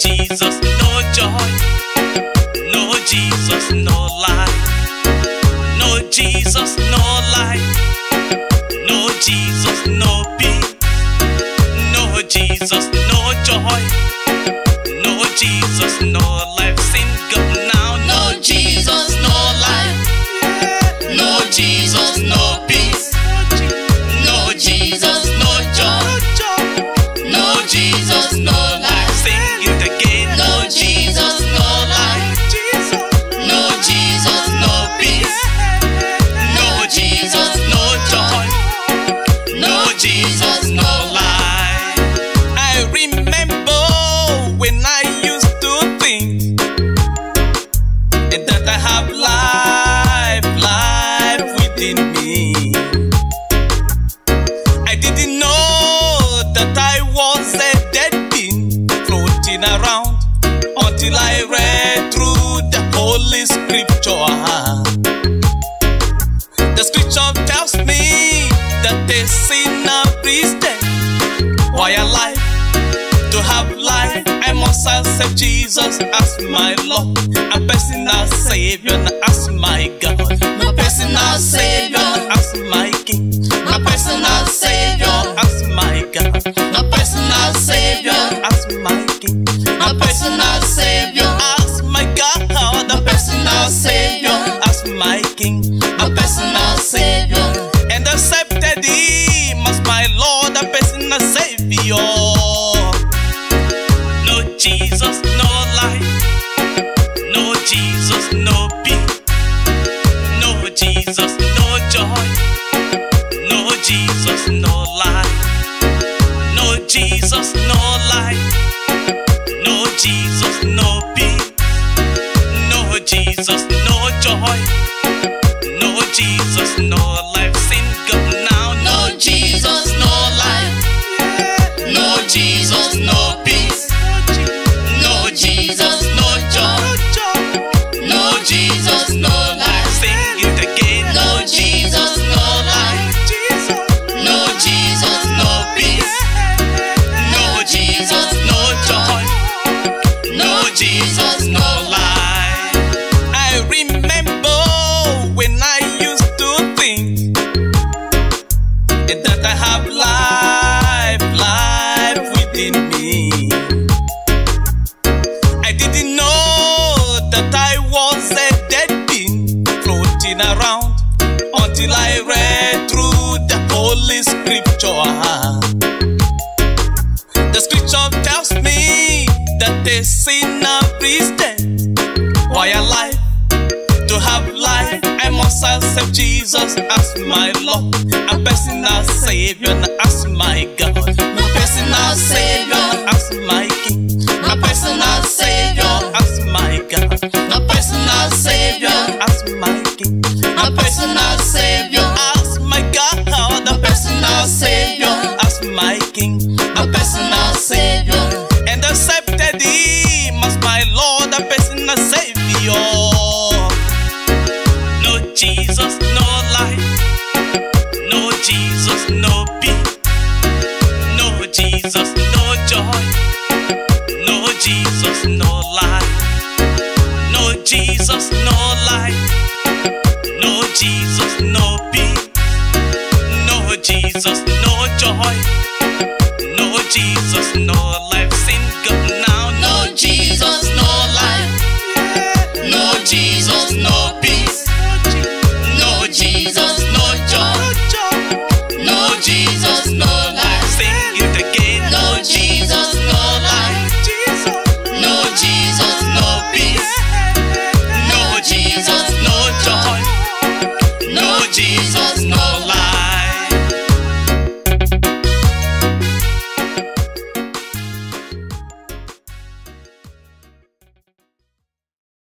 Jesus, no joy. No Jesus, no life. No Jesus, no life. No Jesus, no peace. No Jesus, no joy. No Jesus, no life. Sing up now. No Jesus, no life. No Jesus, no peace. No Jesus, no joy. No Jesus, no life. Sing it again. No Jesus, no life. No Jesus, no peace. No Jesus, no joy. No Jesus, no life. I remember when I used to think that I have life within me. I didn't know that I was a dead being floating around until I read through the Holy Scripture. The Scripture tells me that a sinner is dead. Why alive? To have life, I must accept Jesus as my Lord, a personal Savior, as my God, My personal Savior, as my King, my personal Savior, as my God, my personal Savior, as my King, my personal Savior, as my God, my personal Savior, as my King, my personal Savior. and accepted Him as my Lord, a personal Savior. No Jesus, no life. No Jesus, no peace. No Jesus, no joy. No Jesus, no life. No Jesus, no life. No Jesus, no peace. No Jesus, no joy. No Jesus, no life. Sing up now. No Jesus, no life. No Jesus, no peace. No Jesus, no joy. No Jesus, no life. Sing it again. No Jesus, no life. No Jesus, no peace. No Jesus, no joy. No Jesus, no life. I remember when I used to think that I have life within me. I didn't know that I was a dead being floating around until I read through the Holy Scripture. The Scripture tells me that a sinner is dead. Why alive? To have life, I must accept Jesus as my Lord, a personal Savior, as my God, My personal Savior, as my King, my personal Savior, as my God, my personal Savior, as my King, my personal Savior, as my God, my personal Savior, as my King, my personal Savior. and accepted Him as my Lord, a personal Savior. No Jesus, no life. No Jesus, no peace. No Jesus, no joy. No Jesus, no life. No Jesus, no